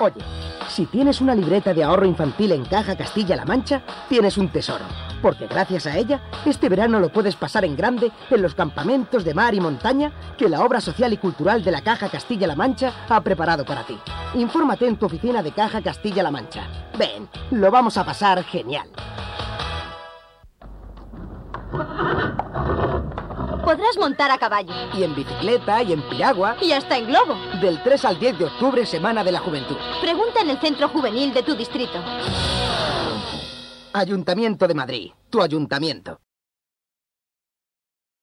Oye, si tienes una libreta de ahorro infantil en Caja Castilla-La Mancha, tienes un tesoro. Porque gracias a ella, este verano lo puedes pasar en grande en los campamentos de mar y montaña que la obra social y cultural de la Caja Castilla-La Mancha ha preparado para ti. Infórmate en tu oficina de Caja Castilla-La Mancha. Ven, lo vamos a pasar genial. Podrás montar a caballo. Y en bicicleta, y en piragua. Y hasta en globo. Del 3 al 10 de octubre, Semana de la Juventud. Pregunta en el centro juvenil de tu distrito. Ayuntamiento de Madrid, tu ayuntamiento.